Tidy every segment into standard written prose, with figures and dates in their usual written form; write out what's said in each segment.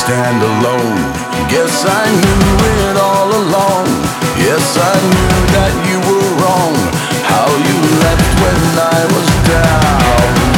stand alone. Guess I knew it all along. Yes, I knew that you were wrong. How you left when I was down.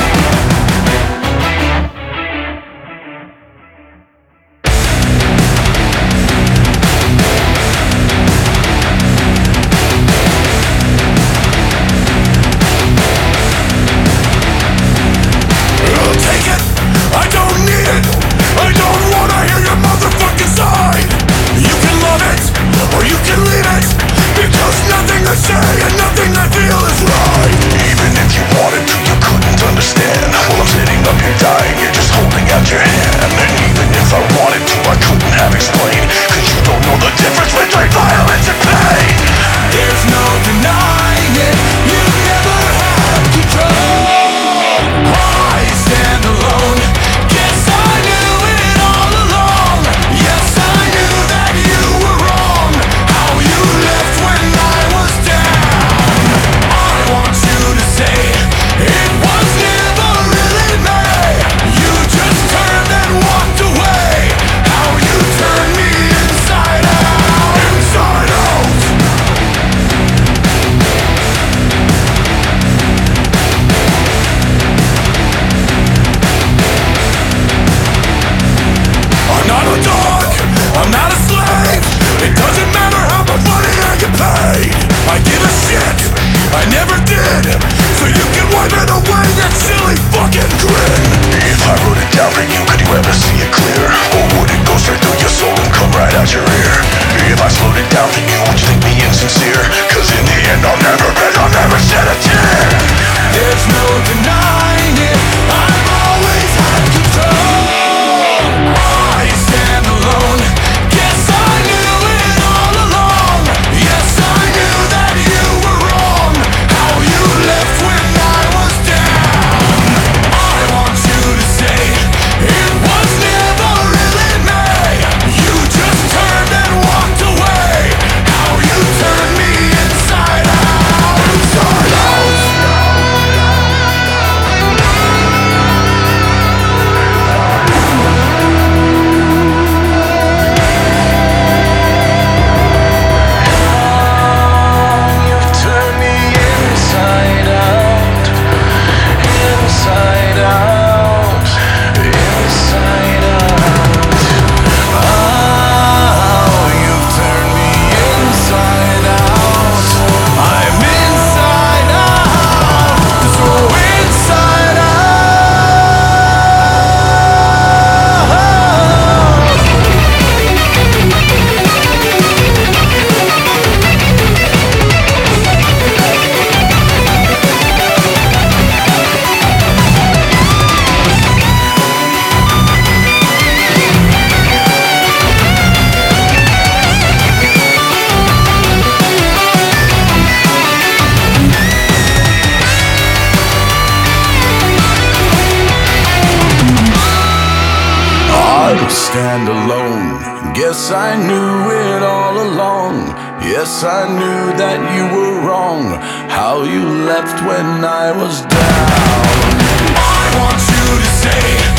Stand alone. Guess I knew it all along. Yes, I knew that you were wrong. How you left when I was down. I want you to say